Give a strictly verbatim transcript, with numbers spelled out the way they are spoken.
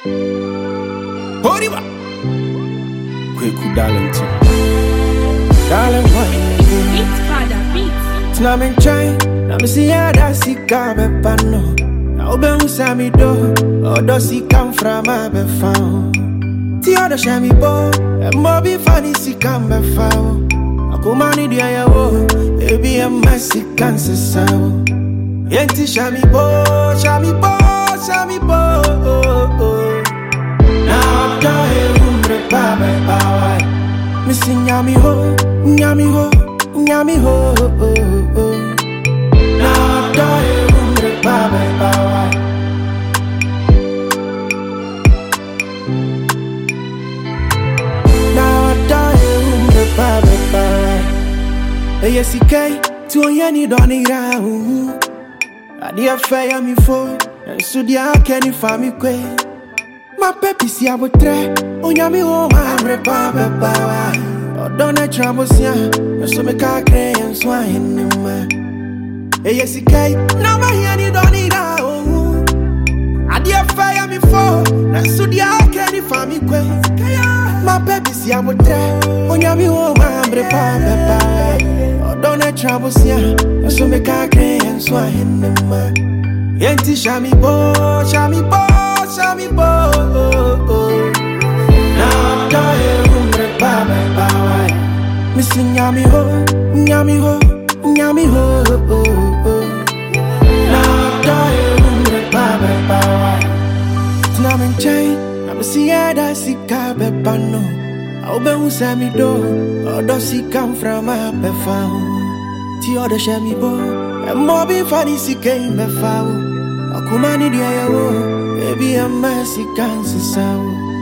Horiba. Kweku darling too. Darling, why? Beats, father, beats. Now me try, now me see how that she come up and no. Now be who say me do, or does he come from a be found? The other share me bo, and more be funny she come be found. I come on in the air, baby I'm messy cancer so. Yenti share me bo, share me bo, share me bo. Now I'm dying, umbre pa be pa. Missy nyami ho, nyami ho, nyami ho. Now I'm dying, umbre pa be pa. Hey, yes, he came to a yenny donny round. I dear fire me for, and so dear can you find me quay. My peppy see I would try, on yammy home, I'm repaba power. Or don't I trouble, and so make a cray and swine in my. Hey, yes, he came, now my yenny donny round. I dear fire me for, and so dear can you find me quay. My peppy see I would try, on yammy home, I'm repaba power. Don't I trouble see ya, so make a cray and swine in the man. Yenti shami bo, shami bo, shami bo. Now I'm dying, umbre pa me pa. Missy nyami ho, nyami ho, nyami ho. Now I'm dying, umbre pa me pa. Now I'm chain, I'm see ya da si ka be pano. I'll be who say me do, or does he come from a be found? The other share me bo, and more be funny she came be found. I come on in the air, baby I'm messy cancer so.